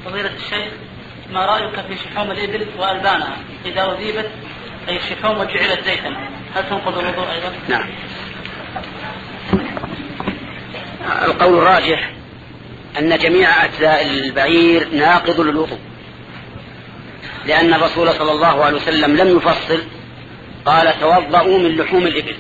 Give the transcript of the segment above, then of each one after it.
فضيلة الشيخ، ما رأيك في شحوم الإبل وألبانها إذا أذيبت أي الشحوم وجعلت زيتا، هل تنقض الوضوء أيضا؟ نعم. القول الراجح أن جميع أجزاء البعير ناقض للوضوء، لأن الرسول صلى الله عليه وسلم لم يفصل، قال توضؤوا من لحوم الإبل.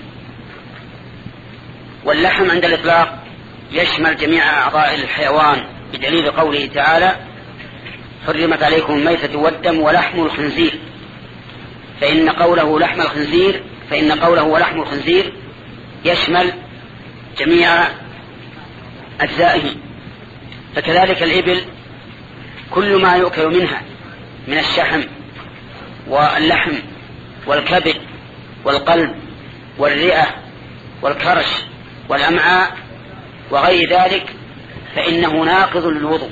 واللحم عند الإطلاق يشمل جميع أعضاء الحيوان بدليل قوله تعالى حرمت عليكم الميتة والدم ولحم الخنزير، فإن قوله ولحم الخنزير يشمل جميع أجزائه. فكذلك الإبل كل ما يؤكل منها من الشحم واللحم والكبد والقلب والرئة والكرش والأمعاء وغير ذلك فإنه ناقض للوضوء.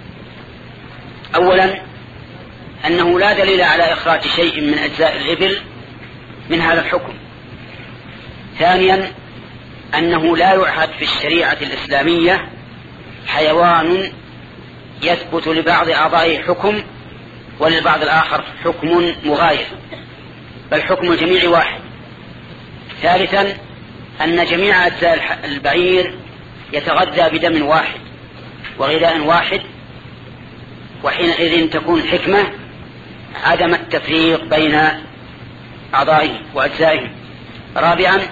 أولا أنه لا دليل على إخراج شيء من أجزاء الإبل من هذا الحكم. ثانيا أنه لا يعهد في الشريعة الإسلامية حيوان يثبت لبعض أعضائه حكم وللبعض الآخر حكم مغاير، بل حكم الجميع واحد. ثالثا أن جميع أجزاء البعير يتغذى بدم واحد وغذاء واحد، وحينئذ تكون الحكمة عدم التفريق بين أعضائه وأجزائه. رابعا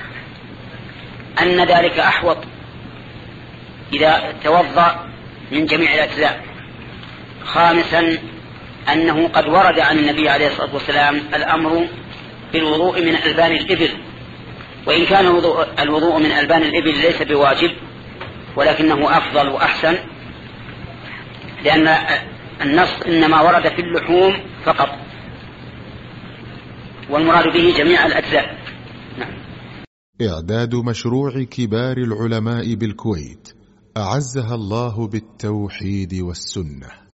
أن ذلك أحوط إذا توضأ من جميع الأجزاء. خامسا أنه قد ورد عن النبي عليه الصلاة والسلام الأمر بالوضوء من ألبان الإبل، وإن كان الوضوء من ألبان الإبل ليس بواجب ولكنه أفضل وأحسن، لأن النص إنما ورد في اللحوم فقط والمراد به جميع الأجزاء. نعم. إعداد مشروع كبار العلماء بالكويت أعزها الله بالتوحيد والسنة.